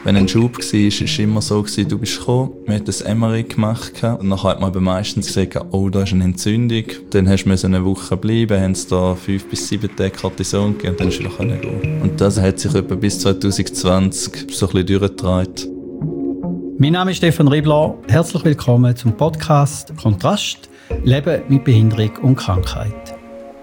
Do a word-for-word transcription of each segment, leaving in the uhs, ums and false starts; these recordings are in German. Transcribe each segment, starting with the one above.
Wenn ein Schub war, war es immer so, du bist gekommen, wir haben ein M R I gemacht und dann hat man aber meistens gesagt, oh, da ist eine Entzündung. Dann musst du eine Woche bleiben, haben sie da fünf bis sieben Tage Cortison gegeben und dann ist es wieder gehen. Und das hat sich etwa bis zwanzig zwanzig so ein bisschen durchgetragen. Mein Name ist Stefan Riebler. Herzlich willkommen zum Podcast Kontrast – Leben mit Behinderung und Krankheit.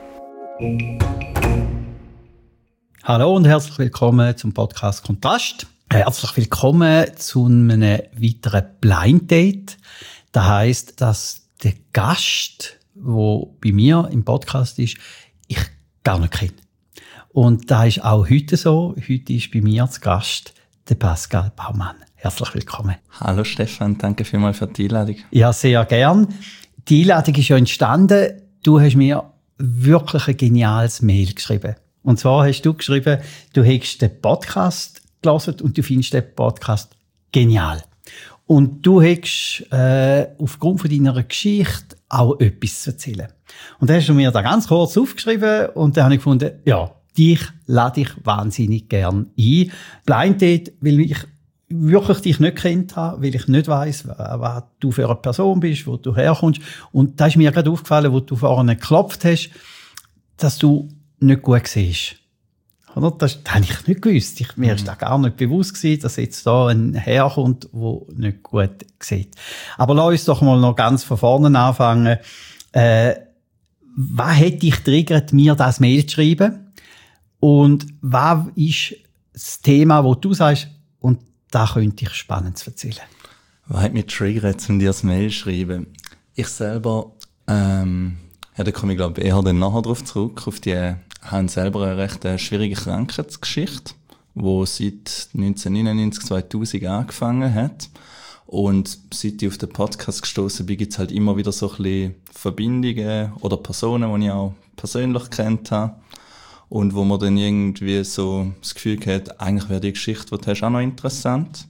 Hallo und herzlich willkommen zum Podcast Kontrast. Herzlich willkommen zu einem weiteren Blind Date. Das heisst, dass der Gast, der bei mir im Podcast ist, ich gar nicht kenne. Und das ist auch heute so. Heute ist bei mir zu Gast der Pascal Baumann. Herzlich willkommen. Hallo Stefan, danke vielmals für die Einladung. Ja, sehr gern. Die Einladung ist ja entstanden. Du hast mir wirklich ein geniales Mail geschrieben. Und zwar hast du geschrieben, du hättest den Podcast gelesen und du findest den Podcast genial. Und du hättest äh, aufgrund von deiner Geschichte auch etwas zu erzählen. Und dann hast du mir da ganz kurz aufgeschrieben und dann habe ich gefunden, ja, dich lade ich wahnsinnig gern ein. Blind Date, weil ich wirklich dich nicht kennt habe, weil ich nicht weiss, was du für eine Person bist, wo du herkommst. Und da ist mir gerade aufgefallen, wo du vorne geklopft hast, dass du nicht gut siehst. Oder? Das, das habe ich nicht gewusst. Ich, mir war das gar nicht bewusst gewesen, dass jetzt da ein Herr kommt, der nicht gut sieht. Aber lass uns doch mal noch ganz von vorne anfangen. Äh, was hat dich triggert, mir das Mail zu schreiben? Und was ist das Thema, wo du sagst, und da könnte ich Spannendes erzählen? Was hat mich triggert, um dir das Mail zu schreiben? Ich selber, ähm, ja, da komme ich glaube eher dann nachher drauf zurück, auf die haben selber eine recht schwierige Krankheitsgeschichte, die seit neunzehnhundertneunundneunzig, zweitausend angefangen hat. Und seit ich auf den Podcast gestoßen bin, gibt es halt immer wieder so ein bisschen Verbindungen oder Personen, die ich auch persönlich kennt habe. Und wo man dann irgendwie so das Gefühl hat, eigentlich wäre die Geschichte, die du hast, auch noch interessant.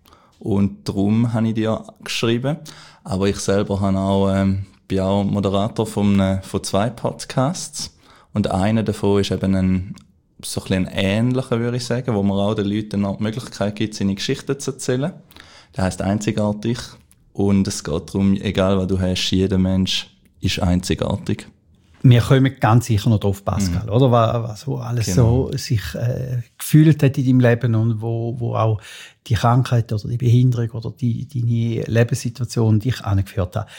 Und darum habe ich dir geschrieben. Aber ich selber habe auch, ähm, bin auch Moderator von, von zwei Podcasts. Und einer davon ist eben ein, so ein bisschen ein ähnlicher, würde ich sagen, wo man auch den Leuten noch die Möglichkeit gibt, seine Geschichten zu erzählen. Der heisst einzigartig. Und es geht darum, egal was du hast, jeder Mensch ist einzigartig. Wir kommen ganz sicher noch drauf, Pascal, mhm. oder? Was, was wo alles genau. so sich äh, gefühlt hat in deinem Leben und wo, wo auch die Krankheit oder die Behinderung oder die, deine Lebenssituation dich angeführt hat.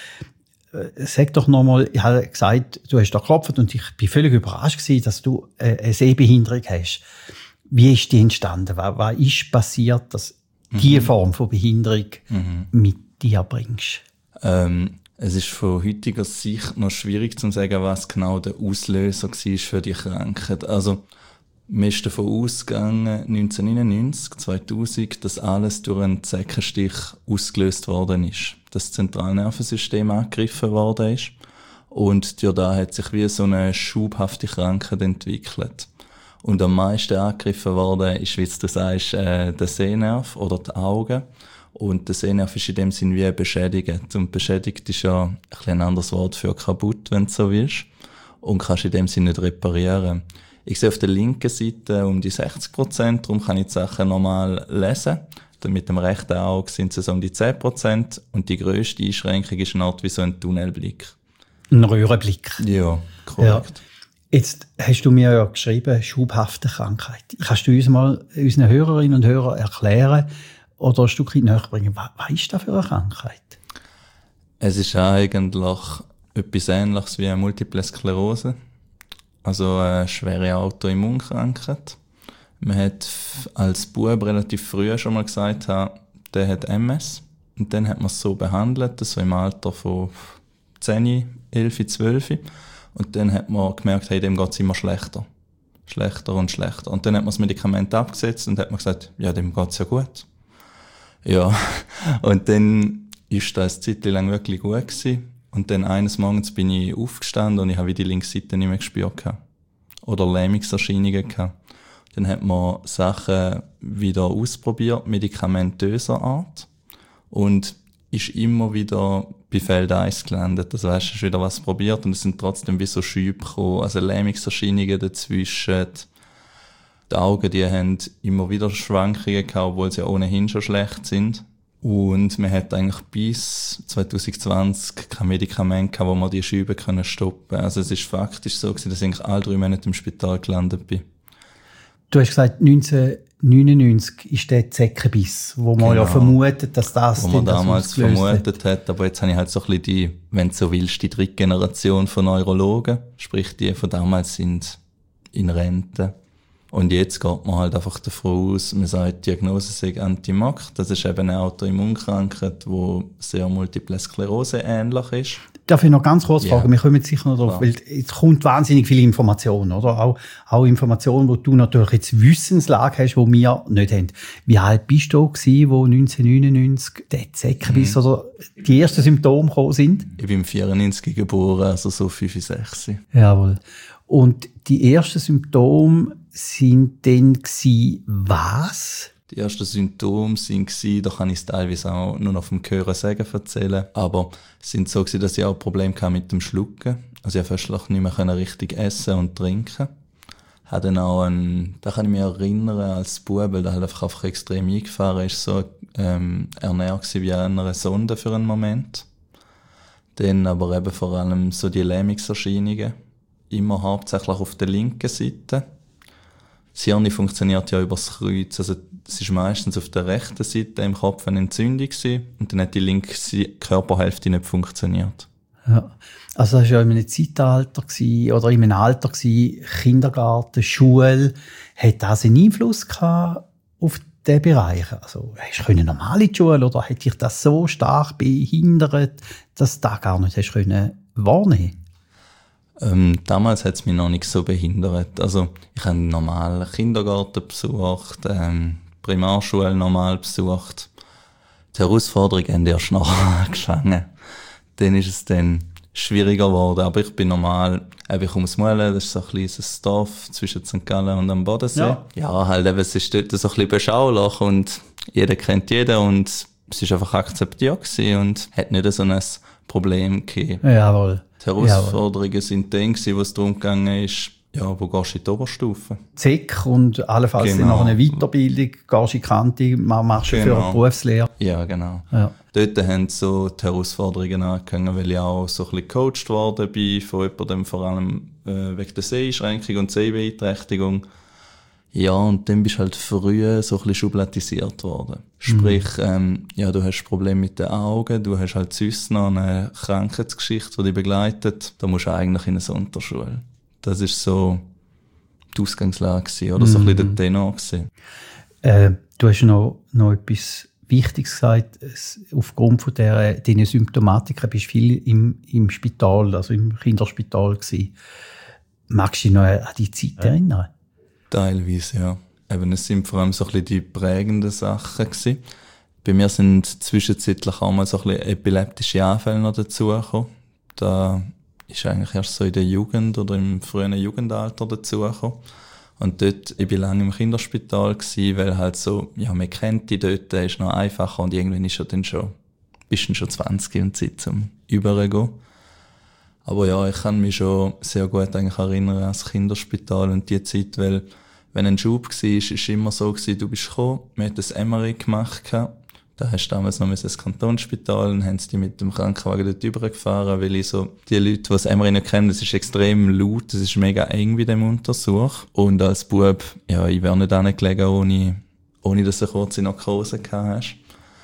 Sag doch nochmal, ich habe gesagt, du hast da geklopft und ich bin völlig überrascht gewesen, dass du eine Sehbehinderung hast. Wie ist die entstanden? Was, was ist passiert, dass mhm. diese Form von Behinderung mhm. mit dir bringst? Ähm, es ist von heutiger Sicht noch schwierig zu sagen, was genau der Auslöser war für die Krankheit. Also, mir ist davon ausgegangen, neunzehnhundertneunundneunzig, zweitausend, dass alles durch einen Zeckenstich ausgelöst worden ist. Das Zentralnervensystem angegriffen worden ist. Und ja, da hat sich wie so eine schubhafte Krankheit entwickelt. Und am meisten angegriffen worden ist, wie du sagst, äh, der Sehnerv oder die Augen. Und der Sehnerv ist in dem Sinn wie beschädigt. Und beschädigt ist ja ein, ein anderes Wort für kaputt, wenn du so willst. Und kannst in dem Sinn nicht reparieren. Ich sehe auf der linken Seite um die sechzig Prozent, darum kann ich die Sachen normal lesen. Dann mit dem rechten Auge sind es so um die zehn Prozent. Und die grösste Einschränkung ist eine Art wie so ein Tunnelblick. Ein Röhrenblick. Ja, korrekt. Ja. Jetzt hast du mir ja geschrieben, schubhafte Krankheit. Kannst du uns mal unseren Hörerinnen und Hörern erklären oder ein Stückchen näher bringen, was, was ist das für eine Krankheit? Es ist eigentlich etwas Ähnliches wie eine Multiple Sklerose. Also eine schwere Autoimmunkrankheit. Man hat als Bub relativ früh schon mal gesagt, der hat M S. Und dann hat man es so behandelt, so im Alter von zehn, elf, zwölf. Und dann hat man gemerkt, hey, dem geht es immer schlechter. Schlechter und schlechter. Und dann hat man das Medikament abgesetzt und hat man gesagt, ja, dem geht es ja gut. Ja, und dann ist das eine Zeit lang wirklich gut gewesen. Und dann eines Morgens bin ich aufgestanden und ich habe die linke Seite nicht mehr gespürt gehabt. Oder Lähmungserscheinungen gehabt. Dann hat man Sachen wieder ausprobiert, medikamentöser Art. Und ist immer wieder bei Feld eins gelandet. Also hast du wieder was probiert und es sind trotzdem wie so Schübe gekommen. Also Lähmungserscheinungen dazwischen. Die die Augen, die haben immer wieder Schwankungen gehabt, obwohl sie ohnehin schon schlecht sind. Und man hat eigentlich bis zwanzig zwanzig kein Medikament gehabt, wo man die Schübe können stoppen. Also es ist faktisch so gewesen, dass ich eigentlich alle drei Monate im Spital gelandet bin. Du hast gesagt, neunzehnhundertneunundneunzig ist der Zeckenbiss, wo man genau. ja vermutet, dass das Wo man damals vermutet hat. hat. Aber jetzt habe ich halt so ein bisschen die, wenn du so willst, die dritte Generation von Neurologen. Sprich, die von damals sind in Rente. Und jetzt geht man halt einfach davon aus, man sagt, die Diagnose sei Anti-M A C. Das ist eben eine Autoimmunkrankheit, die sehr Multiple Sklerose ähnlich ist. Darf ich noch ganz kurz fragen? Ja. Wir kommen jetzt sicher noch drauf, ja. weil es kommt wahnsinnig viel Information, oder? Auch, auch Informationen, die du natürlich jetzt Wissenslage hast, die wir nicht haben. Wie alt bist du gewesen, wo neunzehnhundertneunundneunzig der Zeckenbiss mhm. oder die ersten Symptome gekommen sind? Ich bin vierundneunzig geboren, also so fünf, sechs. Jawohl. Und die ersten Symptome sind dann gsi was? Die ersten Symptome sind gsi, da kann ich es teilweise auch nur noch vom Hören sagen erzählen, aber es sind so gsi, dass ich auch Probleme hatte mit dem Schlucken. Also ich konnte nicht mehr richtig essen und trinken. Hatte dann auch ein, da kann ich mich erinnern, als Bub, weil der halt einfach, einfach extrem eingefahren ist, so ähm, ernährt gsi wie an einer Sonde für einen Moment. Dann aber eben vor allem so die Lähmungserscheinungen. Immer hauptsächlich auf der linken Seite. Das Hirn funktioniert ja über das Kreuz. Also, es ist meistens auf der rechten Seite im Kopf eine Entzündung gewesen, und dann hat die linke Körperhälfte nicht funktioniert. Ja. Also, das war ja in einem Zeitalter gewesen, oder in einem Alter gewesen, Kindergarten, Schule. Hat das einen Einfluss gehabt auf diesen Bereich? Also, hast du normal in die Schule, oder hat dich das so stark behindert, dass du das gar nicht hast können wahrnehmen? Ähm, damals hat es mich noch nicht so behindert. Also, ich habe einen normalen Kindergarten besucht, ähm, Primarschule normal besucht. Die Herausforderungen haben erst nachher angefangen. Dann ist es dann schwieriger geworden. Aber ich bin normal, eben, ich komme aus Muelen, das ist so ein kleines Dorf zwischen Sankt Gallen und am Bodensee. Ja, ja halt eben, es ist dort so ein bisschen beschaulich und jeder kennt jeden und es war einfach akzeptiert gewesen und hat nicht so ein Problem gegeben. Jawohl. Die Herausforderungen Jawohl. sind dann gewesen, wo es darum gegangen ist, ja, wo gehst du in die Oberstufe? Z E C und allenfalls genau. noch eine Weiterbildung, gehst du in die Kante, machst du genau. für eine Berufslehre. Ja, genau. Ja. Dort haben so die Herausforderungen angefangen, weil ich auch so ein bisschen gecoacht worden bin von jemandem, vor allem äh, wegen der Seheinschränkung und Sehbeeinträchtigung. Ja, und dann bist du halt früh so ein bisschen schubladisiert worden. Sprich, mhm. ähm, ja, du hast Probleme mit den Augen, du hast halt sonst noch eine Krankheitsgeschichte, die dich begleitet. Da musst du eigentlich in eine Sonderschule. Das ist so die Ausgangslage gewesen, oder mhm. so ein bisschen der Tenor gewesen. Äh, du hast noch, noch etwas Wichtiges gesagt. Es, aufgrund von der, dieser Symptomatiken bist du viel im, im Spital, also im Kinderspital gewesen. Magst du dich noch an die Zeit ja. erinnern? Teilweise, ja. Eben, es sind vor allem so ein bisschen die prägenden Sachen gewesen. Bei mir sind zwischenzeitlich auch mal so ein bisschen epileptische Anfälle noch dazugekommen. Da ist eigentlich erst so in der Jugend oder im frühen Jugendalter dazugekommen. Und dort, ich bin lange im Kinderspital gewesen, weil halt so, ja, man kennt die dort, der ist noch einfacher und irgendwann ist er dann schon, bist dann schon zwanzig und Zeit zum Übergehen. Aber ja, ich kann mich schon sehr gut eigentlich erinnern an das Kinderspital und die Zeit, weil, wenn ein Schub war, ist es immer so gewesen, du bist gekommen, wir haben das M R I gemacht, da hast du damals noch das Kantonsspital, und haben sie die mit dem Krankenwagen dort rübergefahren, weil ich so, die Leute, die das M R I nicht kennen, das ist extrem laut, das ist mega eng bei dem Untersuch. Und als Bub, ja, ich wäre nicht hingelegen, ohne, ohne dass du eine kurze Narkose gehabt hast.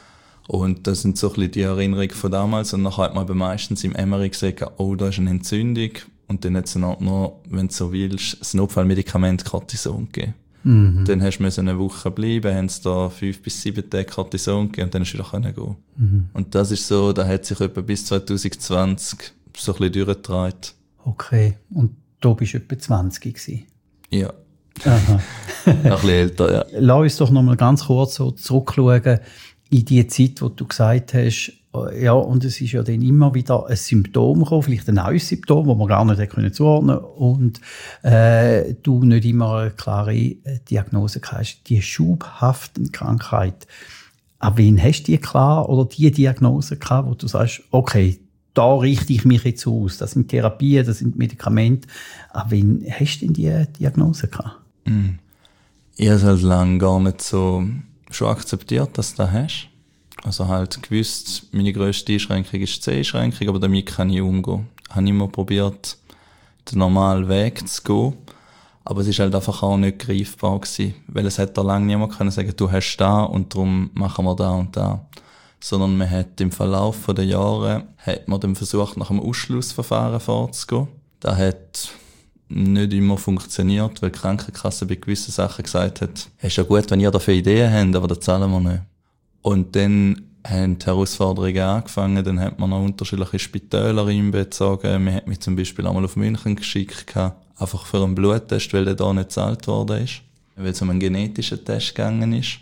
Und das sind so ein bisschen die Erinnerungen von damals. Und nachher hat man aber meistens im M R I gesagt, oh, da ist eine Entzündung. Und dann hat es noch, noch, wenn du so willst, das Notfallmedikament Cortison gegeben. Mhm. Dann hast du eine Woche bleiben, haben sie da fünf bis sieben Tage Cortison gegeben und dann hast du wieder gehen. Mhm. Und das ist so, da hat sich etwa bis zwanzig zwanzig so ein bisschen durchgetragen. Okay. Und da bist du etwa zwanzig gewesen? Ja. Aha. Noch ein bisschen älter, ja. Lass uns doch noch mal ganz kurz so zurückschauen in die Zeit, wo du gesagt hast, ja, und es ist ja dann immer wieder ein Symptom gekommen, vielleicht ein neues Symptom, das man gar nicht können zuordnen konnte, und äh, du nicht immer eine klare Diagnose hast. Die schubhaften Krankheit. An wen hast du die klar oder die Diagnose gehabt, wo du sagst, okay, da richte ich mich jetzt aus, das sind Therapien, das sind Medikamente. An wen hast du denn die Diagnose gehabt? Mm. Ich habe es halt lange gar nicht so schon akzeptiert, dass du das hast. Also halt gewusst, meine grösste Einschränkung ist die Seheinschränkung, aber damit kann ich umgehen. Ich habe immer probiert, den normalen Weg zu gehen. Aber es ist halt einfach auch nicht greifbar gewesen. Weil es hat da lange niemand können sagen, du hast da und darum machen wir da und da. Sondern man hat im Verlauf der Jahre, hat man dann versucht, nach einem Ausschlussverfahren vorzugehen. Das hat nicht immer funktioniert, weil die Krankenkasse bei gewissen Sachen gesagt hat, es ist ja gut, wenn ihr dafür Ideen habt, aber das zahlen wir nicht. Und dann haben die Herausforderungen angefangen, dann hat man noch unterschiedliche Spitäler einbezogen. Man hat mich zum Beispiel einmal auf München geschickt, einfach für einen Bluttest, weil der da nicht gezahlt worden ist, weil es um einen genetischen Test gegangen ist.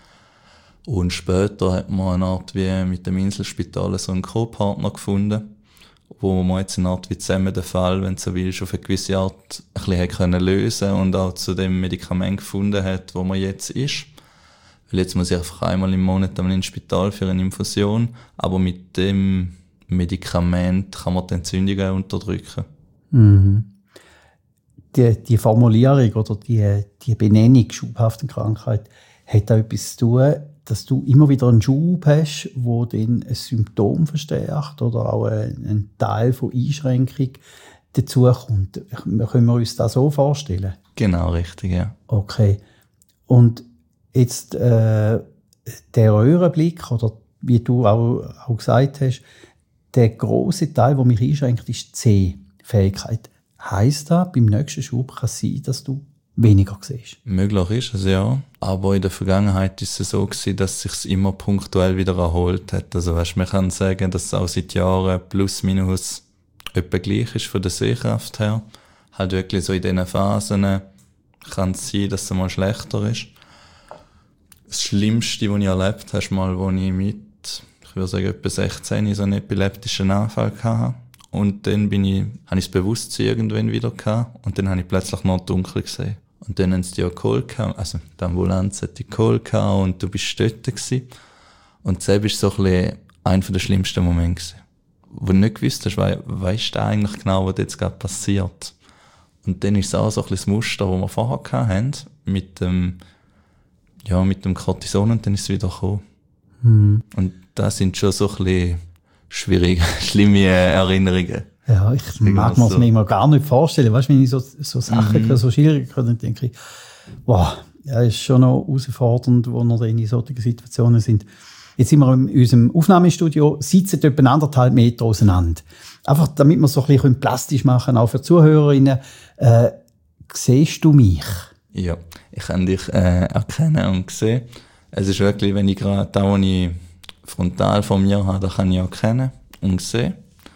Und später hat man eine Art wie mit dem Inselspital so einen Co-Partner gefunden, wo man jetzt eine Art wie zusammen den Fall, wenn du so willst, auf eine gewisse Art ein bisschen können lösen und auch zu dem Medikament gefunden hat, wo man jetzt ist. Weil jetzt muss ich einfach einmal im Monat ins Spital für eine Infusion, aber mit dem Medikament kann man die Entzündungen unterdrücken. Mhm. Die, die Formulierung oder die, die Benennung schubhafte Krankheit hat auch etwas zu tun, dass du immer wieder einen Schub hast, wo dann ein Symptom verstärkt oder auch ein, ein Teil von Einschränkung dazukommt. Können wir uns das so vorstellen? Genau, richtig, ja. Okay. Und jetzt äh, der Röhrenblick, oder wie du auch, auch gesagt hast, der grosse Teil, der mich einschränkt, ist die Sehfähigkeit. Heisst das, beim nächsten Schub kann es sein, dass du weniger siehst? Möglich ist es, ja. Aber in der Vergangenheit ist es so gewesen, dass es sich immer punktuell wieder erholt hat. Also weißt, man kann sagen, dass es auch seit Jahren plus minus etwa gleich ist von der Sehkraft her. Halt wirklich so in diesen Phasen kann es sein, dass es mal schlechter ist. Das Schlimmste, was ich erlebt habe, ist mal, als ich mit, ich würde sagen, etwa sechzehn so einen epileptischen Anfall hatte. Und dann bin ich, habe ich das Bewusstsein irgendwann wieder gehabt. Und dann habe ich plötzlich noch dunkel gesehen. Und dann haben sie dich auch geholt, also die Ambulanz hat dich geholt und du bist dort gewesen. Und das war so ein bisschen einer der schlimmsten Momente gewesen. Wo du nicht gewusst hast, we- weisst du eigentlich genau, was jetzt gerade passiert. Und dann ist es auch so ein bisschen das Muster, das wir vorher hatten, mit dem, ja, mit dem Cortison, und dann ist es wieder gekommen. Mhm. Und das sind schon so ein bisschen schwierige, schlimme Erinnerungen. Ja, ich mag mir das so gar nicht vorstellen. Weißt du, wenn ich so, so Sachen, mhm. so Schilderungen höre, dann denke ich, wow, ja, ist schon noch herausfordernd, wo wir in solchen Situationen sind. Jetzt sind wir in unserem Aufnahmestudio, sitzen etwa anderthalb Meter auseinander. Einfach, damit wir es so ein bisschen plastisch machen können, auch für Zuhörerinnen. Äh, siehst du mich? Ja, ich kann dich äh, erkennen und sehen. Es ist wirklich, wenn ich gerade da, wo ich frontal vor mir habe, da kann ich erkennen und sehen.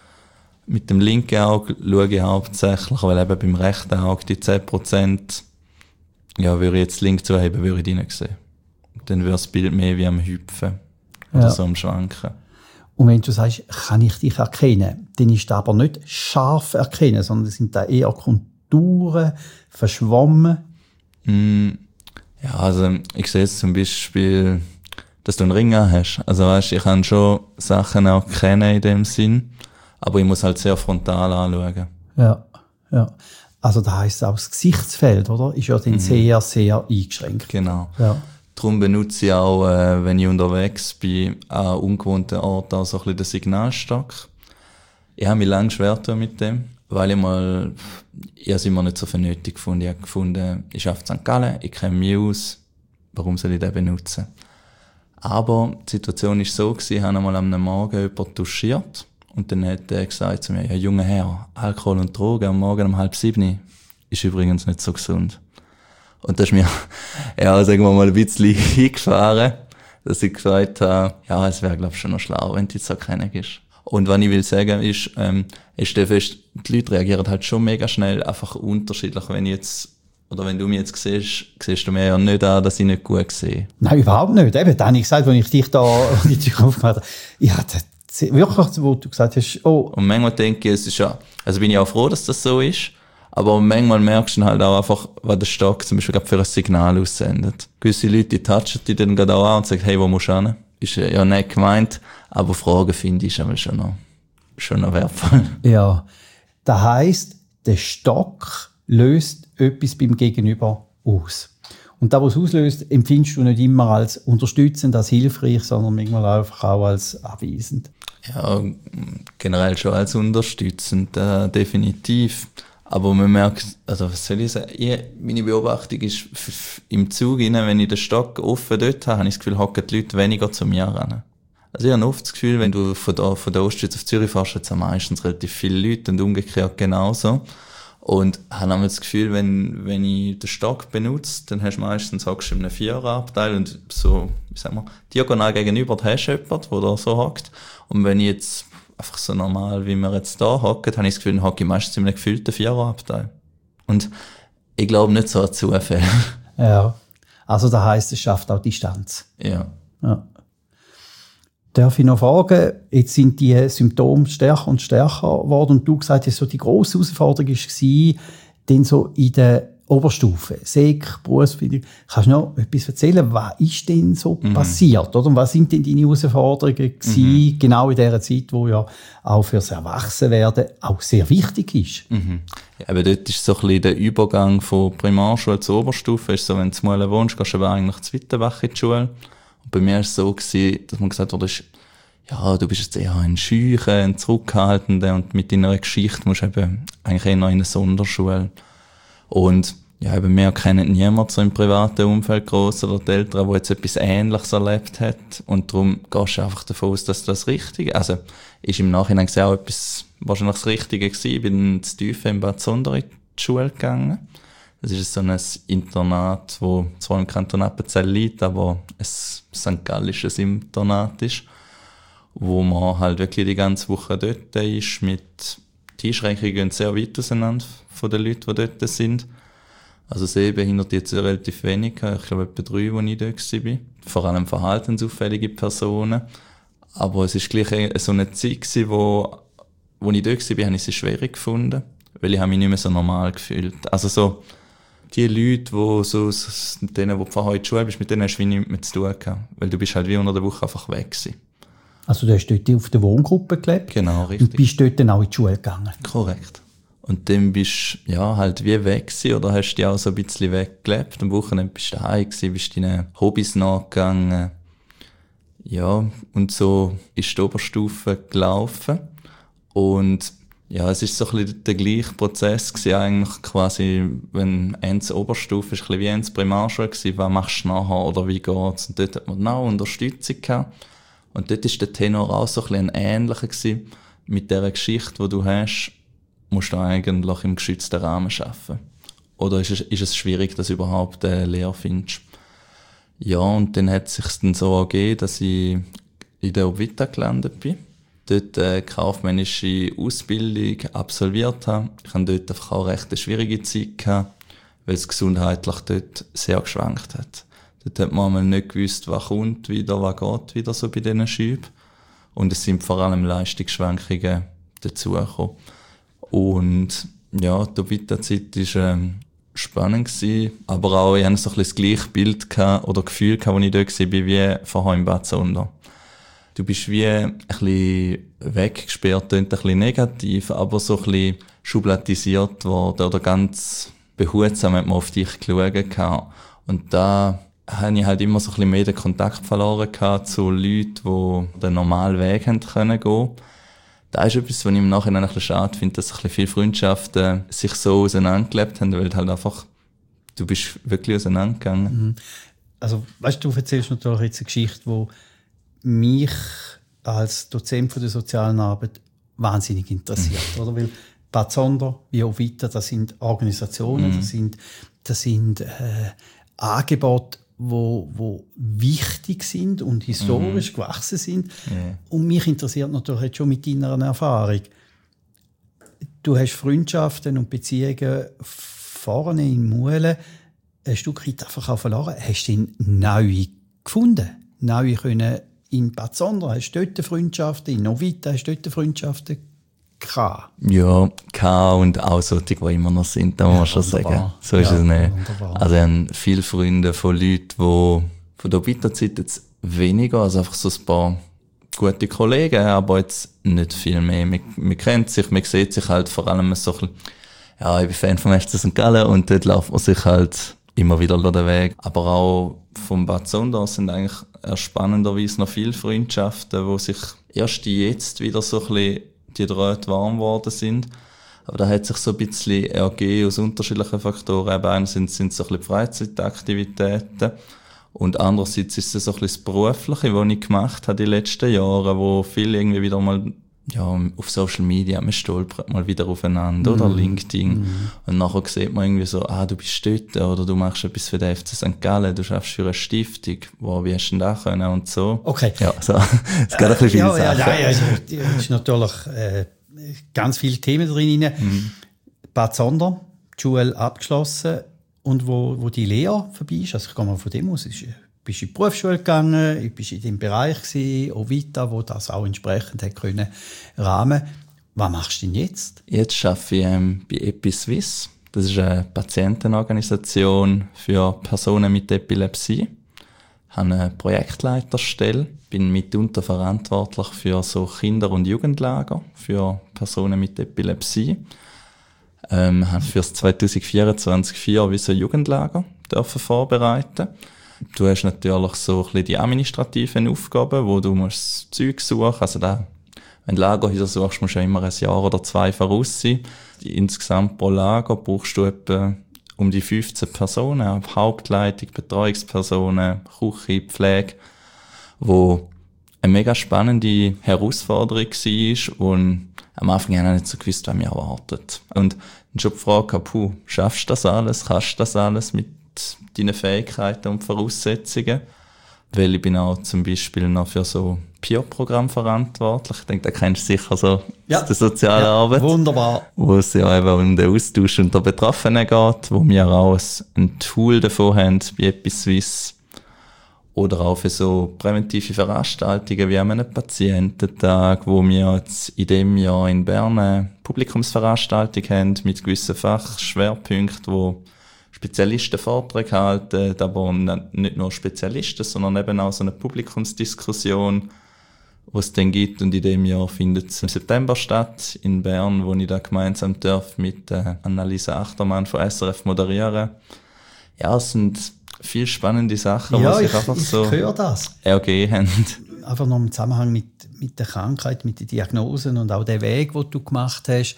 Mit dem linken Auge schaue ich hauptsächlich, weil eben beim rechten Auge die zehn Prozent, ja, würde ich jetzt links zuheben, würde ich die nicht sehen. Dann würde das Bild mehr wie am Hüpfen oder ja. so am Schwanken. Und wenn du sagst, kann ich dich erkennen, dann ist das aber nicht scharf erkennen, sondern es sind da eher Konturen, verschwommen. Mm, ja, also ich sehe jetzt zum Beispiel, dass du einen Ring an hast. Also weißt, ich kann schon Sachen erkennen in dem Sinn, aber ich muss halt sehr frontal anschauen. Ja, ja. Also das heisst auch das Gesichtsfeld, oder? Ist ja dann mhm. sehr, sehr eingeschränkt. Genau. Ja. Darum benutze ich auch, äh, wenn ich unterwegs bin, an ungewohnten Orten auch so ein bisschen den Signalstock. Ich habe mich lange schwer getan mit dem, weil ich mal, ich habe es immer nicht so für nötig gefunden. Ich habe gefunden, ich arbeite in Sankt Gallen, ich kenne mich aus, warum soll ich den benutzen? Aber die Situation war so, ich habe einmal am Morgen jemanden touchiert. Und dann hat er gesagt zu mir, ja, junger Herr, Alkohol und Drogen am Morgen um halb sieben ist übrigens nicht so gesund. Und das ist mir, ja, sagen wir mal, ein bisschen hingefahren, dass ich gesagt habe, ja, es wäre, glaube ich, schon noch schlau, wenn du jetzt so kennen gehst. Und was ich will sagen ist, ähm, ich stelle fest, die Leute reagieren halt schon mega schnell, einfach unterschiedlich. Wenn ich jetzt, oder wenn du mich jetzt siehst, siehst du mir ja nicht an, dass ich nicht gut sehe. Nein, überhaupt nicht. Eben, dann habe ich gesagt, als ich dich da die Tür aufgemacht habe, ja, das, wirklich, wo du gesagt hast, oh. Und manchmal denke ich, es ist ja, also bin ich auch froh, dass das so ist, aber manchmal merkst du halt auch einfach, was der Stock zum Beispiel für ein Signal aussendet. Gewisse Leute, die touchen die dann gerade auch an und sagen, hey, wo musst du hin? Ist ja nicht gemeint, aber Fragen finde ich aber schon noch, schon noch wertvoll. Ja. Das heisst, der Stock löst etwas beim Gegenüber aus. Und das, was es auslöst, empfindest du nicht immer als unterstützend, als hilfreich, sondern manchmal einfach auch als abweisend. Ja, generell schon als unterstützend, äh, definitiv. Aber man merkt, also was soll ich sagen, ich, meine Beobachtung ist f- f- im Zug rein, wenn ich den Stock offen dort habe, habe ich das Gefühl, hocken die Leute weniger zu mir ran. Also ich habe oft das Gefühl, wenn du von da, von der Ostschweiz auf Zürich fährst, jetzt haben meistens relativ viele Leute und umgekehrt genauso. Und habe auch das Gefühl, wenn, wenn ich den Stock benutze, dann hast du meistens hockst du in einem Viererabteil und so, wie sagen wir, diagonal gegenüber hast du jemanden, der da so hockt. Und wenn ich jetzt einfach so normal, wie wir jetzt da hocken, habe ich das Gefühl, dann hocke ich meistens in einem gefüllten Viererabteil. Und ich glaube nicht so an Zufälle. Ja. Also das heisst, es schafft auch Distanz. Ja. Ja. Darf ich noch fragen, jetzt sind die Symptome stärker und stärker geworden und du gesagt hast, so die grosse Herausforderung war, dann so in der Oberstufe, Sek, Berufsbildung. Kannst du noch etwas erzählen, was ist denn so mhm. passiert, oder? Und was sind denn deine Herausforderungen gewesen, mhm. genau in dieser Zeit, wo ja auch fürs Erwachsenwerden auch sehr wichtig ist? Mhm. Ja, aber dort ist so ein bisschen der Übergang von Primarschule zur Oberstufe, ist so, wenn du mal wohnst, gehst du aber eigentlich zu Wittenbach in die Schule. Und bei mir war es so gewesen, dass man gesagt wurde, ja, du bist jetzt eher ein Scheuchen, ein Zurückhaltender und mit deiner Geschichte musst du eben eigentlich eher in eine Sonderschule. Und ja, eben wir kennen niemanden so im privaten Umfeld, gross oder die Eltern, der jetzt etwas Ähnliches erlebt hat. Und darum gehst du einfach davon aus, dass das Richtige, also ist im Nachhinein gesehen auch etwas wahrscheinlich das Richtige gewesen. Ich bin zu tief in Bad Sonder in die Schule gegangen. Das ist so ein Internat, das zwar im Kanton Appenzell liegt, aber ein Sankt Gallisches Internat ist, wo man halt wirklich die ganze Woche dort ist. Mit die Einschränkungen gehen sehr weit auseinander von den Leuten, die dort sind. Also Sehbehinderte jetzt relativ wenig, ich glaube etwa drei, wo ich dort war. Vor allem verhaltensauffällige Personen. Aber es war gleich so eine Zeit gewesen, wo, wo ich dort war, habe ich es schwierig gefunden, weil ich mich nicht mehr so normal gefühlt. Also so, die Leute, die so, so mit denen, die du vorher in der Schule bist, mit denen hast du wie nichts mehr zu tun gehabt. Weil du bist halt wie unter der Woche einfach weg gewesen. Also du hast dort auf der Wohngruppe gelebt? Genau, richtig. Und bist dort dann auch in die Schule gegangen? Korrekt. Und dann bist du, ja, halt wie weg gewesen, oder hast dich auch so ein bisschen weggelebt. Am Wochenende bist du daheim gewesen, bist deinen Hobbys nachgegangen. Ja, und so ist die Oberstufe gelaufen. Und ja, es ist so ein bisschen der gleiche Prozess gewesen, eigentlich quasi, wenn eins Oberstufe ist, ein bisschen wie eins Primarschule gewesen, was machst du nachher oder wie geht's? Und dort hat man auch Unterstützung gehabt. Und dort ist der Tenor auch so ein bisschen ein ähnlicher gewesen. Mit dieser Geschichte, die du hast, musst du eigentlich im geschützten Rahmen arbeiten. Oder ist es, ist es schwierig, dass du überhaupt eine Lehre findest? Ja, und dann hat es sich dann so ergeben, dass ich in der Obvita gelandet bin. Dort eine kaufmännische Ausbildung absolviert habe. Ich hatte dort einfach auch recht eine schwierige Zeit gehabt, weil es gesundheitlich dort sehr geschwankt hat. Dort hat man einmal nicht gewusst, was kommt wieder, was geht wieder so bei diesen Schüben. Und es sind vor allem Leistungsschwankungen dazugekommen. Und ja, die Obvita-Zeit war ähm, spannend gewesen, aber auch, ich hatte so ein bisschen das gleiche Bild gehabt, oder Gefühl gehabt, als ich dort war, wie vorher in Bad Sonder. Du bist wie ein bisschen weggesperrt, klingt ein bisschen negativ, aber so ein bisschen schubladisiert worden oder ganz behutsam hat man auf dich geschaut. Und da habe ich halt immer so ein bisschen mehr den Kontakt verloren gehabt zu Leuten, die den normalen Weg haben können gehen. Das ist etwas, was ich im Nachhinein ein bisschen schade finde, dass ein bisschen viele Freundschaften sich so auseinandergelebt haben, weil halt einfach, du bist wirklich auseinandergegangen. Also, weißt du, du erzählst natürlich jetzt eine Geschichte, die mich als Dozent für die sozialen Arbeit wahnsinnig interessiert, mhm. oder? Weil Bad Sonder, wie auch weiter, das sind Organisationen, mhm. das sind, das sind äh, Angebote, wo, wo wichtig sind und historisch mhm. gewachsen sind. Yeah. Und mich interessiert natürlich jetzt schon mit deiner Erfahrung. Du hast Freundschaften und Beziehungen vorne in Muhlen ein Stück weit einfach auch verloren. Hast du neue gefunden? Neue können in Bad Sonder? Hast du dort Freundschaften? In Novita hast du dort Freundschaften gehabt? Ja, gehabt und auch solche, die immer noch sind, da muss man ja, schon sagen. So ist ja, es nicht. Wunderbar. Also ich habe viele Freunde von Leuten, die von der Obvita-Zeit jetzt weniger, also einfach so ein paar gute Kollegen, aber jetzt nicht viel mehr. Man, man kennt sich, man sieht sich halt vor allem so ein bisschen, ja, ich bin Fan vom F C Sankt Gallen und dort läuft man sich halt immer wieder den Weg. Aber auch vom Bad Sondern sind eigentlich erst spannenderweise noch viele Freundschaften, die sich erst jetzt wieder so ein bisschen die Drähte warm geworden sind. Aber da hat sich so ein bisschen ergeben aus unterschiedlichen Faktoren. Eben einerseits sind es so ein bisschen Freizeitaktivitäten und andererseits ist es so ein bisschen das Berufliche, was ich gemacht habe die letzten Jahre, wo viel irgendwie wieder mal ja, auf Social Media, man stolpert mal wieder aufeinander, mm. oder LinkedIn. Mm. Und nachher sieht man irgendwie so, ah, du bist dort, oder du machst etwas für den F C Sankt Gallen, du schaffst für eine Stiftung, wow, wie hast du denn das können und so. Okay. Ja, so. Es geht ein bisschen viele ja, Sachen. Ja, ja, also, es ist natürlich äh, ganz viele Themen drin. Mm. Bad Sondern, die Schule abgeschlossen und wo, wo die Lehre vorbei ist, also ich gehe mal von dem aus, ist, bist in die Berufsschule gegangen, ich bist in dem Bereich gewesen, Ovita, wo das auch entsprechend hat können rahmen. Was machst du denn jetzt? Jetzt arbeite ich ähm, bei EpiSwiss. Das ist eine Patientenorganisation für Personen mit Epilepsie. Ich habe eine Projektleiterstelle, bin mitunter verantwortlich für so Kinder- und Jugendlager für Personen mit Epilepsie. Ähm, habe für das zwanzig vierundzwanzig vier wie so Jugendlager dürfen vorbereiten. Du hast natürlich so ein bisschen die administrativen Aufgaben, wo du musst das Zeug suchen. Also da, wenn du Lagerhäuser suchst, musst du ja immer ein Jahr oder zwei voraus sein. Insgesamt pro Lager brauchst du etwa um die fünfzehn Personen, Hauptleitung, Betreuungspersonen, Küche, Pflege, wo eine mega spannende Herausforderung war und am Anfang habe ich nicht so gewusst, was mich erwartet. Und dann schon gefragt, puh, schaffst du das alles, kannst du das alles mit deine Fähigkeiten und Voraussetzungen. Weil ich bin auch zum Beispiel noch für so Peer-Programm verantwortlich. Ich denke, da kennst du sicher so ja. aus der sozialen ja, Arbeit. Wunderbar. Wo es ja eben um den Austausch unter Betroffenen geht, wo wir auch ein Tool davon haben, wie EpiSwiss. Oder auch für so präventive Veranstaltungen wie einem Patiententag, wo wir jetzt in dem Jahr in Bern eine Publikumsveranstaltung haben mit gewissen Fachschwerpunkten, wo Spezialisten Vorträge halten, aber nicht nur Spezialisten, sondern eben auch so eine Publikumsdiskussion, die es dann gibt. Und in dem Jahr findet es im September statt in Bern, wo ich da gemeinsam darf mit äh, Annalisa Achtermann von S R F moderieren. Ja, es sind viele spannende Sachen, ja, die sich ich, einfach ich so höre das. ergeben haben. Einfach noch im Zusammenhang mit, mit der Krankheit, mit den Diagnosen und auch der Weg, den du gemacht hast,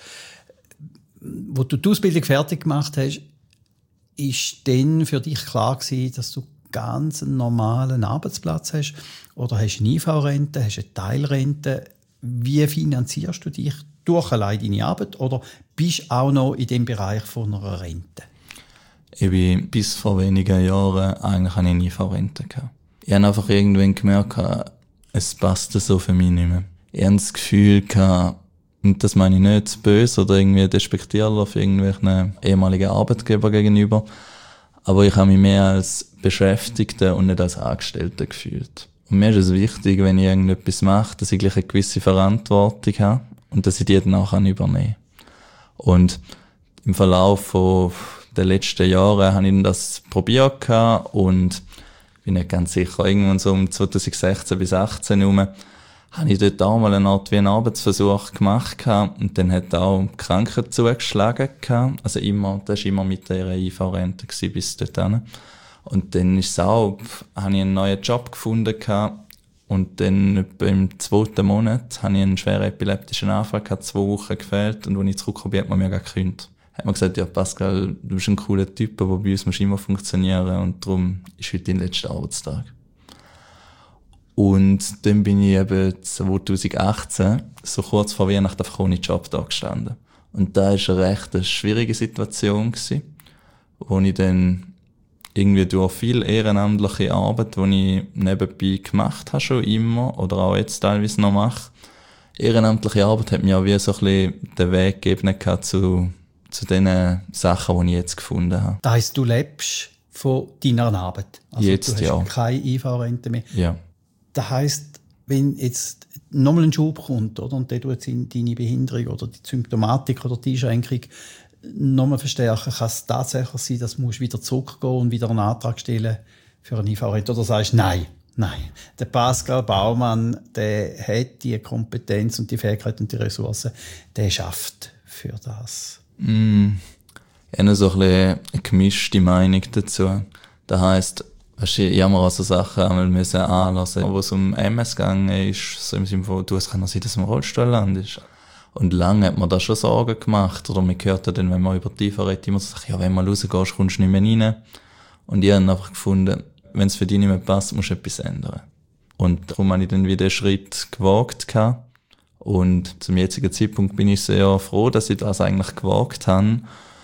wo du die Ausbildung fertig gemacht hast, ist dann für dich klar gewesen, dass du ganz einen normalen Arbeitsplatz hast? Oder hast du eine I V-Rente, hast du eine Teilrente? Wie finanzierst du dich durch allein deine Arbeit? Oder bist du auch noch in dem Bereich von einer Rente? Ich bin bis vor wenigen Jahren eigentlich eine I V-Rente gehabt. Ich habe einfach irgendwann gemerkt, es passt so für mich nicht mehr. Ich habe das Gefühl gehabt, und das meine ich nicht böse oder irgendwie despektierlich auf irgendwelchen ehemaligen Arbeitgeber gegenüber. Aber ich habe mich mehr als Beschäftigter und nicht als Angestellter gefühlt. Und mir ist es wichtig, wenn ich irgendetwas mache, dass ich gleich eine gewisse Verantwortung habe und dass ich die dann auch übernehmen kann. Und im Verlauf von den letzten Jahren habe ich das probiert und bin nicht ganz sicher, irgendwann so um zwanzig sechzehn bis achtzehn herum, habe ich dort auch mal eine Art wie einen Arbeitsversuch gemacht und dann hat auch die Krankheit zugeschlagen. Also immer, das war immer mit der I V-Rente bis dorthin. Und dann ist es auch, habe ich einen neuen Job gefunden und dann im zweiten Monat habe ich einen schweren epileptischen Anfall gehabt, zwei Wochen gefehlt und als ich zurückgekommen bin, hat man mir gekündigt. Hat man gesagt, ja Pascal, du bist ein cooler Typ, aber bei uns musst du immer funktionieren und darum ist heute dein letzter Arbeitstag. Und dann bin ich eben zwanzig achtzehn, so kurz vor Weihnachten, einfach ohne Job da gestanden. Und da war eine recht eine schwierige Situation gewesen, wo ich dann irgendwie durch viel ehrenamtliche Arbeit, die ich nebenbei gemacht habe, schon immer, oder auch jetzt teilweise noch mache. Ehrenamtliche Arbeit hat mir auch wie so ein bisschen den Weg gegeben zu, zu den Sachen, die ich jetzt gefunden habe. Das heisst, du lebst von deiner Arbeit? Also jetzt, du hast ja. keine I V-Rente mehr? Ja. Das heisst, wenn jetzt nochmal ein Schub kommt, oder, und der tut deine Behinderung oder die Symptomatik oder die Einschränkung nochmal verstärken, kann es tatsächlich sein, dass du wieder zurückgehen und wieder einen Antrag stellen für eine I V-Rente? Oder sagst du, nein, nein. Der Pascal Baumann, der hat die Kompetenz und die Fähigkeit und die Ressourcen, der schafft für das. Mm. Ich habe so ein bisschen eine gemischte Meinung dazu. Das heisst, weißt du, ich habe mir auch so Sachen einmal müssen anlassen, wo es um M S gegangen ist, so im Sinne von, du, es kann noch sein, dass man im Rollstuhl landet. Und lange hat man da schon Sorgen gemacht, oder man hört ja dann, wenn man über die I V A redet, immer so, ja, wenn man rausgehst, kommst du nicht mehr rein. Und ich habe einfach gefunden, wenn es für dich nicht mehr passt, musst du etwas ändern. Und darum habe ich dann wieder einen Schritt gewagt gehabt. Und zum jetzigen Zeitpunkt bin ich sehr froh, dass ich das eigentlich gewagt habe,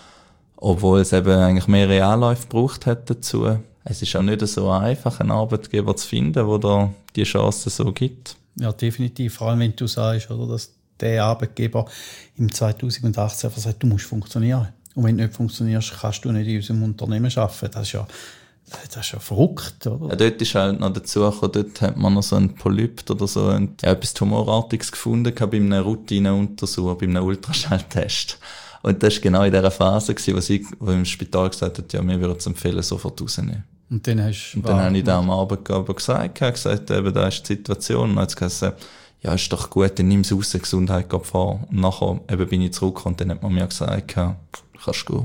obwohl es eben eigentlich mehr Realläufe gebraucht hat dazu. Es ist auch nicht so einfach, einen Arbeitgeber zu finden, der dir die Chance so gibt. Ja, definitiv. Vor allem, wenn du sagst, oder, dass der Arbeitgeber im zweitausendachtzehn einfach sagt, du musst funktionieren. Und wenn du nicht funktionierst, kannst du nicht in unserem Unternehmen arbeiten. Das ist ja, das ist ja verrückt, oder? Ja, dort ist halt noch dazu gekommen, dort hat man noch so einen Polyp oder so ein, ja, etwas Tumorartiges gefunden bei einem Routineuntersuch, bei einem Ultraschalltest. Und das war genau in dieser Phase, wo sie wo im Spital gesagt hat, ja, wir würden es empfehlen, sofort rausnehmen. Und dann hast Und dann habe ich da am Arbeitgeber gesagt, gesagt, eben, da ist die Situation. Und dann hat sie gesagt, ja, ist doch gut, dann nimm es raus, Gesundheit geht vor. Und nachher eben bin ich zurückgekommen und dann hat man mir gesagt, kannst du gehen.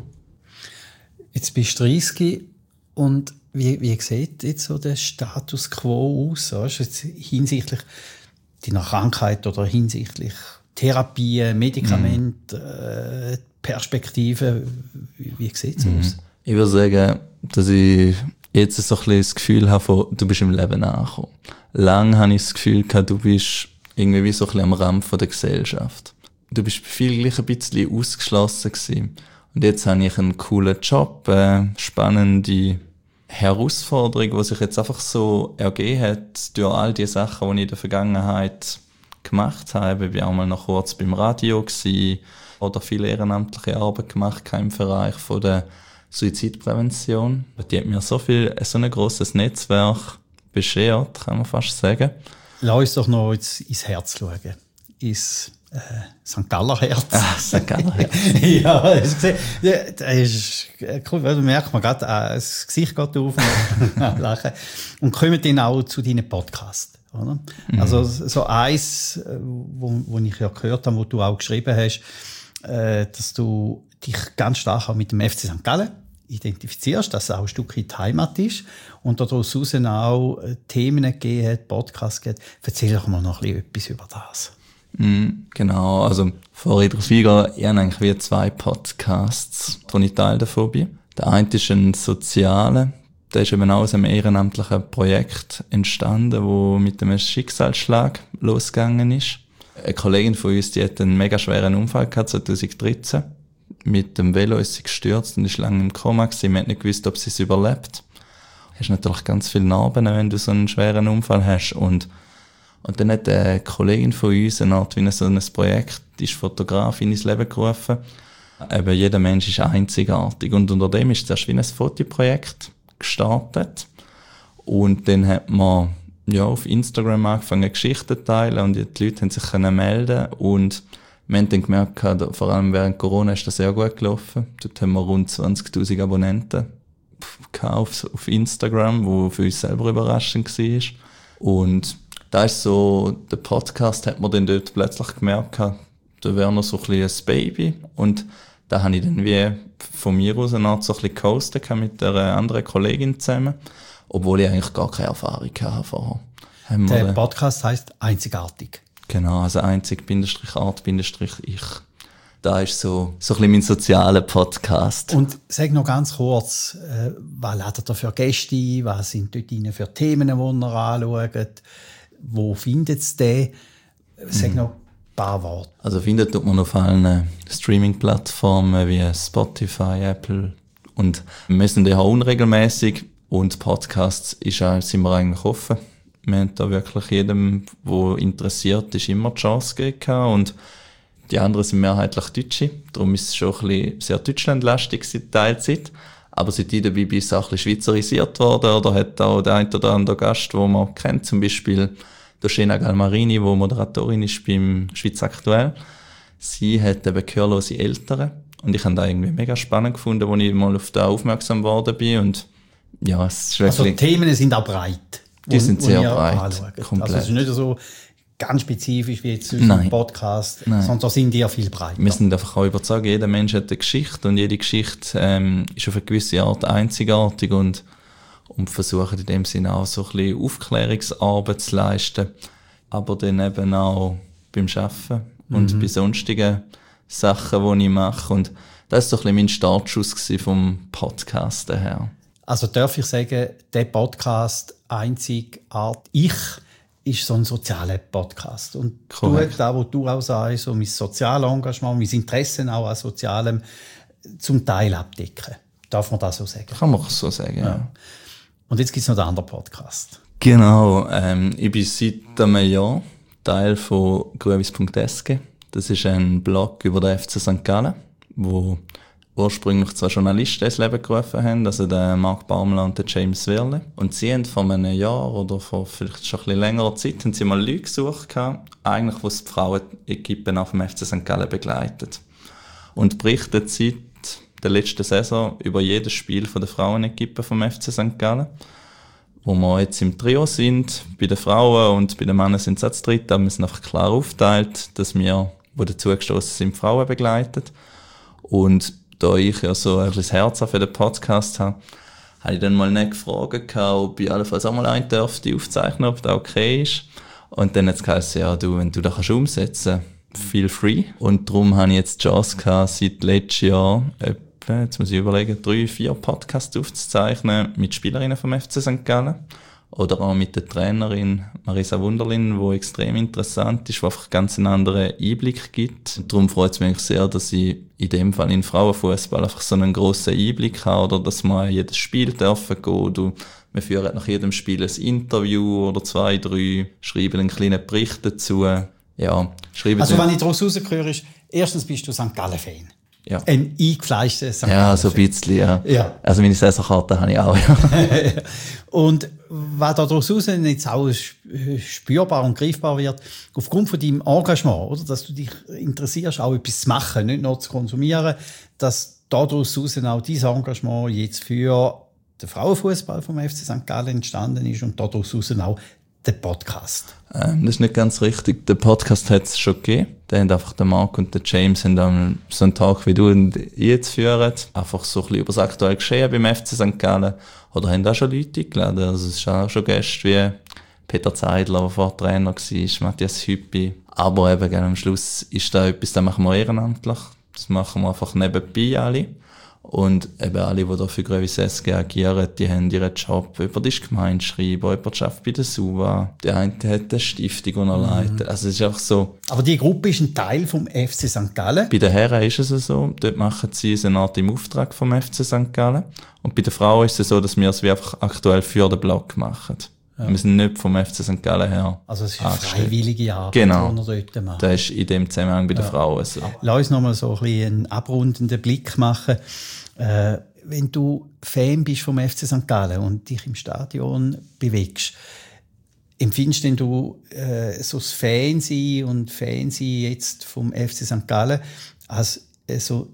Jetzt bist du dreißig und wie, wie sieht jetzt so der Status quo aus? Weißt, jetzt hinsichtlich deiner Krankheit oder hinsichtlich Therapie, Medikamente, mhm. äh, Perspektive, wie, wie sieht es mhm. aus? Ich würde sagen, dass ich jetzt so ein bisschen das Gefühl habe, von, du bist im Leben angekommen. Lang habe ich das Gefühl gehabt, du bist irgendwie wie so ein bisschen am Rand von der Gesellschaft. Du bist viel gleich ein bisschen ausgeschlossen gewesen. Und jetzt habe ich einen coolen Job, äh, spannende Herausforderung, die sich jetzt einfach so ergeben hat durch all die Sachen, die ich in der Vergangenheit gemacht habe. Ich war auch mal noch kurz beim Radio gewesen, oder viel ehrenamtliche Arbeit gemacht im Bereich von der Suizidprävention. Die hat mir so viel, so ein grosses Netzwerk beschert, kann man fast sagen. Lass uns doch noch ins, ins Herz schauen. Ins äh, Sankt Galler Herz. Ah, Sankt Galler Herz. Ja, hast du gesehen? Das ist cool, da merkt man gerade, äh, das Gesicht geht auf und lachen. Und kommen dann auch zu deinen Podcasts. Oder? Mhm. Also so eins, wo, wo ich ja gehört habe, wo du auch geschrieben hast, äh, dass du dich ganz stark auch mit dem F C Sankt Gallen identifizierst, dass es auch ein Stück in die Heimat ist und daraus auch Themen gegeben hat, Podcasts gegeben. Erzähl doch mal noch ein bisschen etwas über das. Mm, genau, also vor ich drauf eingehe, ich habe eigentlich wie zwei Podcasts, die ich Teil davon bin. Der eine ist ein sozialer, der ist eben auch aus einem ehrenamtlichen Projekt entstanden, wo mit einem Schicksalsschlag losgegangen ist. Eine Kollegin von uns, die hat einen mega schweren Unfall gehabt, zwanzig dreizehn. Mit dem Velo ist sie gestürzt und ist lange im Koma gewesen. Man hat nicht gewusst, ob sie es überlebt. Du hast natürlich ganz viele Narben, wenn du so einen schweren Unfall hast. Und, und dann hat eine Kollegin von uns eine Art wie so ein Projekt, die ist Fotografin ins Leben gerufen. Eben, jeder Mensch ist einzigartig. Und unter dem ist zuerst wie ein Fotoprojekt gestartet. Und dann hat man, ja, auf Instagram angefangen, Geschichten zu teilen und die Leute haben sich können melden und wir haben dann gemerkt, vor allem während Corona ist das sehr gut gelaufen. Dort haben wir rund zwanzigtausend Abonnenten auf, auf Instagram, wo für uns selber überraschend war. Und da ist so, der Podcast hat man dann dort plötzlich gemerkt, da wäre noch so ein bisschen ein Baby. Und da habe ich dann wie von mir aus eine Art so ein bisschen gehostet mit einer anderen Kollegin zusammen, obwohl ich eigentlich gar keine Erfahrung hatte vorher. Der Podcast heisst Einzigartig. Genau, also einzig, Bindestrich, Art, Bindestrich, ich. Da ist so, so ein bisschen mein sozialer Podcast. Und sag noch ganz kurz, äh, was ladet ihr für Gäste ein? Was sind dort für Themen, die ihr anschaut? Wo findet es den? Sag mhm. noch ein paar Worte. Also findet tut man auf allen Streaming-Plattformen wie Spotify, Apple. Und wir sind ja unregelmäßig und Podcasts ist, sind wir eigentlich offen. Wir haben da wirklich jedem, der interessiert ist, immer die Chance gegeben. Und die anderen sind mehrheitlich Deutsche. Darum ist es schon ein bisschen sehr deutschlandlastig seit Teilzeit. Aber seit ich dabei bin, ist es auch ein bisschen schweizerisiert worden. Oder hat auch der ein oder andere Gast, den man kennt, zum Beispiel Doshena Galmarini, die Moderatorin ist beim Schweiz Aktuell. Sie hat eben gehörlose Eltern. Und ich habe das irgendwie mega spannend gefunden, als ich mal auf das aufmerksam geworden bin. Und ja, es ist also die Themen sind auch breit. Die sind sehr breit, komplett. Also es ist nicht so ganz spezifisch wie jetzt unser Podcast, Nein. sondern da sind die ja viel breiter. Wir sind einfach auch überzeugt, jeder Mensch hat eine Geschichte und jede Geschichte ähm, ist auf eine gewisse Art einzigartig und, und versuchen in dem Sinne auch so ein bisschen Aufklärungsarbeit zu leisten, aber dann eben auch beim Arbeiten und mhm. bei sonstigen Sachen, die ich mache. Und das war so ein bisschen mein Startschuss vom Podcast her. Also darf ich sagen, der Podcast einzigartig ich ist so ein sozialer Podcast. Und Korrekt. du, da, wo du auch sagst, so mein soziales Engagement, mein Interesse auch an Sozialem zum Teil abdecken. Darf man das so sagen? Kann man so sagen, ja. ja. Und jetzt gibt es noch den anderen Podcast. Genau, ähm, ich bin seit einem Jahr Teil von gruevis punkt s g. Das ist ein Blog über den F C Sankt Gallen, wo ursprünglich zwei Journalisten ins Leben gerufen haben, also der Marc Baumler und der James Werle. Und sie haben vor einem Jahr oder vor vielleicht schon ein bisschen längerer Zeit haben sie mal Leute gesucht gehabt, eigentlich, die die Frauen-Equipen auf dem F C Sankt Gallen begleitet. Und berichtet seit der letzten Saison über jedes Spiel von der Frauen-Equipe vom F C Sankt Gallen. Wo wir jetzt im Trio sind, bei den Frauen und bei den Männern sind es auch zu dritt, aber wir sind einfach klar aufgeteilt, dass wir, die dazugestossen sind, Frauen begleitet. Und da ich ja so ein bisschen das Herz für den Podcast habe, habe ich dann mal nicht gefragt, ob ich allenfalls auch mal einen dürfte aufzeichnen, ob das okay ist. Und dann hat es geheißen, ja, du, wenn du das kannst umsetzen, feel free. Und darum habe ich jetzt die Chance gehabt, seit letztem Jahr, etwa, jetzt muss ich überlegen, drei, vier Podcasts aufzuzeichnen mit Spielerinnen vom F C Sankt Gallen. Oder auch mit der Trainerin Marisa Wunderlin, die extrem interessant ist, die einfach ganz einen anderen Einblick gibt. Und darum freut es mich sehr, dass ich in dem Fall in Frauenfußball einfach so einen grossen Einblick habe, oder dass man jedes Spiel dürfen gehen. Du, wir führen nach jedem Spiel ein Interview oder zwei, drei, schreiben einen kleinen Bericht dazu. Ja, schreiben also wenn ich daraus rausgehöre, ist, erstens bist du Sankt Gallen-Fan. Ja. Ein eingefleischter Sankt Gallen-Fan. Ja, so ein bisschen, ja. ja. Also meine Saisonkarte habe ich auch, ja. Und was daraus jetzt auch spürbar und greifbar wird, aufgrund von deinem Engagement, oder, dass du dich interessierst, auch etwas zu machen, nicht nur zu konsumieren, dass daraus auch dein Engagement jetzt für den Frauenfußball vom F C Sankt Gallen entstanden ist und daraus auch der Podcast. Ähm, das ist nicht ganz richtig. Der Podcast hat es schon gegeben. Da haben einfach der Marc und der James haben dann so einen Tag wie du und ich jetzt führen. Einfach so ein bisschen über das aktuelle Geschehen beim F C Sankt Gallen. Oder haben da schon Leute eingeladen. Also es ist auch schon Gäste wie Peter Zeidler, der vorher Trainer war, Matthias Hüppi. Aber eben am Schluss ist da etwas, das machen wir ehrenamtlich. Das machen wir einfach nebenbei alle. Und eben alle, die da für gruevis S G agieren, die haben ihren Job über die Gemeinde schreiben, über die Arbeit bei der SUVA. Der eine hat eine Stiftung, die er leitet. Also es ist einfach so. Aber die Gruppe ist ein Teil vom F C Sankt Gallen? Bei den Herren ist es so. Dort machen sie eine Art im Auftrag vom F C Sankt Gallen. Und bei den Frauen ist es so, dass wir es wie einfach aktuell für den Blog machen. Ja. Wir sind nicht vom F C Sankt Gallen her. Also es ist eine freiwillige Arbeit, genau. die wir dort machen. Das ist in dem Zusammenhang bei ja. den Frauen so. Lass uns nochmal so ein bisschen einen abrundenden Blick machen. Äh, wenn du Fan bist vom F C Sankt Gallen und dich im Stadion bewegst, empfindest denn du äh, so das Fansein und Fansein jetzt vom F C Sankt Gallen als äh, so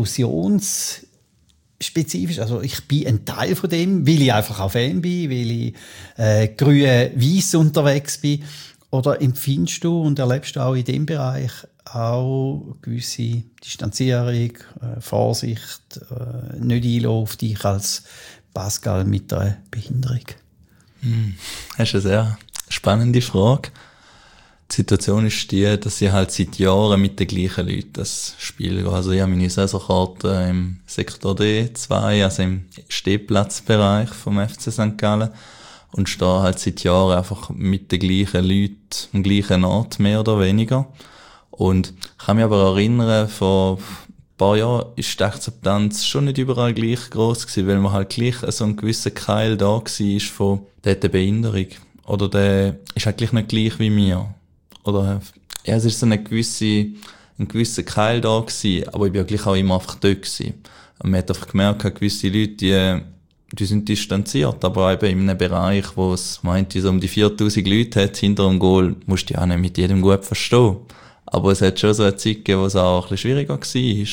inklusionsspezifisch? Also ich bin ein Teil von dem, weil ich einfach auch Fan bin, weil ich äh, grün-weiss unterwegs bin. Oder empfindest du und erlebst du auch in dem Bereich auch gewisse Distanzierung, äh, Vorsicht, äh, nicht einlassen auf dich als Pascal mit einer Behinderung? Hm. Das ist eine sehr spannende Frage. Die Situation ist die, dass ich halt seit Jahren mit den gleichen Leuten das Spiel gehe. Also ich habe meine Saisonkarte im Sektor D zwei, also im Stehplatzbereich vom F C Sankt Gallen. Und stehe halt seit Jahren einfach mit den gleichen Leuten am gleichen Ort, mehr oder weniger. Und ich kann mich aber erinnern, vor ein paar Jahren ist die Akzeptanz schon nicht überall gleich gross gewesen, weil man halt gleich so ein gewisser Keil da war von, der hat eine Behinderung. Oder der ist halt gleich nicht gleich wie mir. Oder, ja, es ist so eine gewisse, ein gewisser Keil da gewesen, aber ich bin ja gleich auch immer einfach dort gewesen. Und man hat einfach gemerkt, gewisse Leute, die, die sind distanziert, aber eben in einem Bereich, wo es meint, so um die viertausend Leute hat, hinter dem Goal, musst du ja auch nicht mit jedem gut verstehen. Aber es hat schon so eine Zeit gegeben, wo es auch ein bisschen schwieriger war.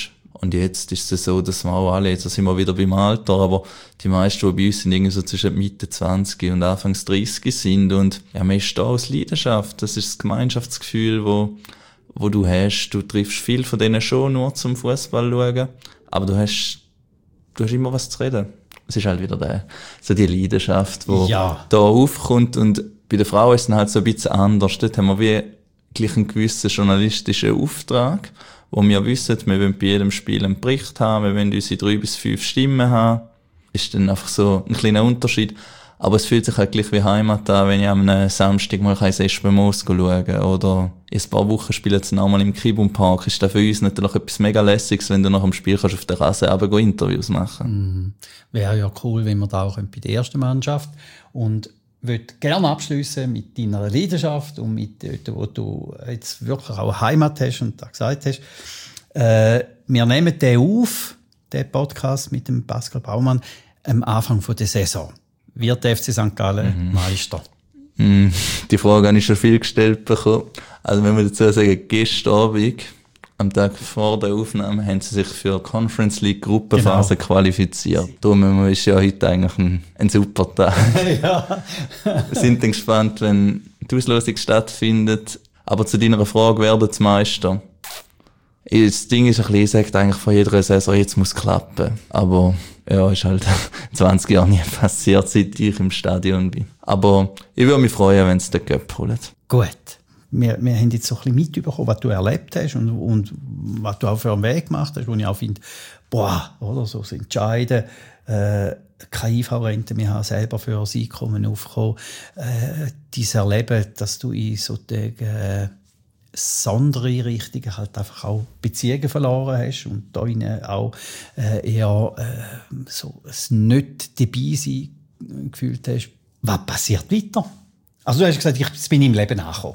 Und jetzt ist es so, dass wir auch alle, jetzt sind wir wieder beim Alter, aber die meisten, die bei uns sind, irgendwie so zwischen Mitte zwanzig und Anfangs dreißig sind. Und ja, man ist da aus Leidenschaft. Das ist das Gemeinschaftsgefühl, wo, wo du hast. Du triffst viel von denen schon nur zum Fußball schauen. Aber du hast, du hast immer was zu reden. Es ist halt wieder der, so die Leidenschaft, die ja. da aufkommt. Und bei der Frau ist es dann halt so ein bisschen anders. Dort haben wir wie gleich einen gewissen journalistischen Auftrag, wo wir wissen, wir wollen bei jedem Spiel einen Bericht haben, wir wollen unsere drei bis fünf Stimmen haben. Ist dann einfach so ein kleiner Unterschied. Aber es fühlt sich halt gleich wie Heimat an, wenn ich am Samstag mal ins Espenmoos schauen kann. Oder in ein paar Wochen spielen sie nochmal im Kibum-Park. Ist das für uns natürlich etwas mega Lässiges, wenn du nach dem Spiel kannst auf der Rasen runter Interviews machen. Mhm. Wäre ja cool, wenn wir da auch bei der ersten Mannschaft. Und würde gerne abschließen mit deiner Leidenschaft und mit dort, wo du jetzt wirklich auch Heimat hast und da gesagt hast. Äh, wir nehmen den auf, den Podcast mit dem Pascal Baumann, am Anfang der Saison. Wird der F C Sankt Gallen mhm. Meister? Mm, die Frage habe ich schon viel gestellt bekommen. Also wenn wir dazu sagen, gestern Abend, am Tag vor der Aufnahme, haben sie sich für die Conference League Gruppenphase genau. qualifiziert. Darum ist ja heute eigentlich ein, ein super Tag. Ja. Wir sind dann gespannt, wenn die Auslosung stattfindet. Aber zu deiner Frage, wer wird Meister? Das Ding ist ein bisschen, ich sage eigentlich von jeder Saison, jetzt muss es klappen. Aber ja, ist halt zwanzig Jahre nie passiert, seit ich im Stadion bin. Aber ich würde mich freuen, wenn es den Cup holen. Gut. Wir, wir haben jetzt so ein bisschen mitbekommen, was du erlebt hast und, und was du auch für einen Weg gemacht hast, wo ich auch finde, boah, oder so das Entscheiden, äh, keine I V-Rente mehr haben, selber für das Einkommen aufkommen, äh, dieses Erleben, dass du in so äh, Sondereinrichtungen halt einfach auch Beziehungen verloren hast und da auch äh, eher äh, so ein nicht dabei sein gefühlt hast. Was passiert weiter? Also du hast gesagt, ich bin im Leben angekommen.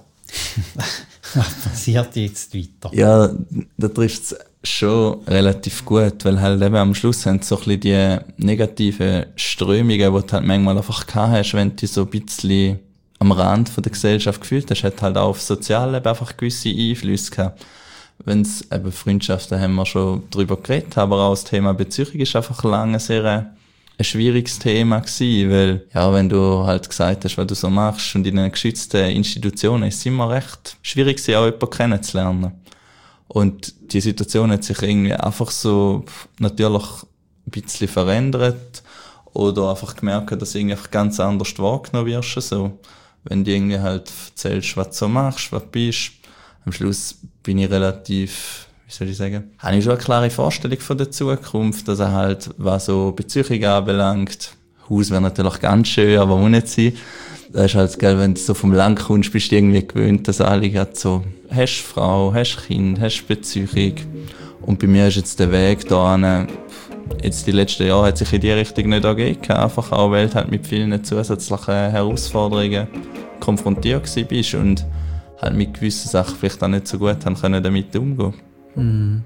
Was passiert jetzt weiter? Ja, da trifft es schon relativ gut, weil halt eben am Schluss haben so ein bisschen die negativen Strömungen, die du halt manchmal einfach gehabt hast, wenn du so ein bisschen am Rand von der Gesellschaft gefühlt hast, hat halt auch auf Sozialleben einfach gewisse Einflüsse gehabt. Wenn es eben Freundschaften haben wir schon drüber geredet, aber auch das Thema Beziehung ist einfach lange sehr ein, ein schwieriges Thema gewesen, weil, ja, wenn du halt gesagt hast, was du so machst und in einer geschützten Institution ist es immer recht schwierig gewesen, auch jemanden kennenzulernen. Und die Situation hat sich irgendwie einfach so natürlich ein bisschen verändert oder einfach gemerkt, dass du irgendwie einfach ganz anders wahrgenommen wirst, so. Wenn du irgendwie halt erzählst, was du so machst, was du bist. Am Schluss bin ich relativ, wie soll ich sagen, habe ich schon eine klare Vorstellung von der Zukunft, dass er halt, was so Beziehung anbelangt, Haus wäre natürlich ganz schön, aber muss nicht sein. Das ist halt geil, wenn du so vom Land kommst, bist du irgendwie gewöhnt, dass alle gerade so, hast Frau, hast Kind, hast Beziehung. Und bei mir ist jetzt der Weg da jetzt die letzten Jahre hat sich in die Richtung nicht ergeben, einfach auch, weil du halt mit vielen zusätzlichen Herausforderungen konfrontiert gewesen bist und halt mit gewissen Sachen vielleicht auch nicht so gut haben können damit umgehen. Mm.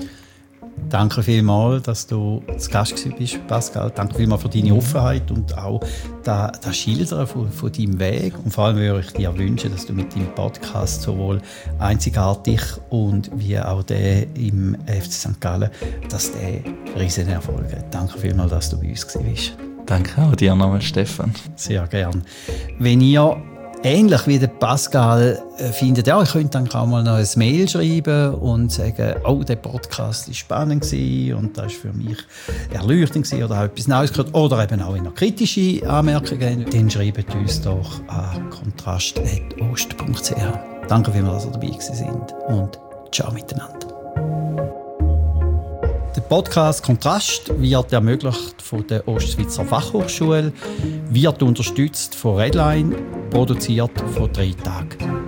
Danke vielmals, dass du zu Gast bist, Pascal. Danke vielmals für deine Offenheit und auch das, das Schildern von, von deinem Weg. Und vor allem würde ich dir wünschen, dass du mit deinem Podcast sowohl einzigartig und wie auch der im F C Sankt Gallen, dass der riesen Erfolg hat. Danke vielmals, dass du bei uns bist. Danke auch dir nochmal, Stefan. Sehr gern. Wenn ihr ähnlich wie der Pascal äh, findet, ja, ich könnte dann auch mal noch ein Mail schreiben und sagen, oh, der Podcast war spannend gewesen und das war für mich erleuchtend gewesen oder habe etwas Neues gehört oder eben auch noch kritische Anmerkungen, dann schreibt uns doch an kontrast at ost punkt c h. Danke vielmals, dass ihr dabei gewesen sind und ciao miteinander. Der Podcast Kontrast wird ermöglicht von der Ostschweizer Fachhochschule, wird unterstützt von Redline, produziert von drei Tagen.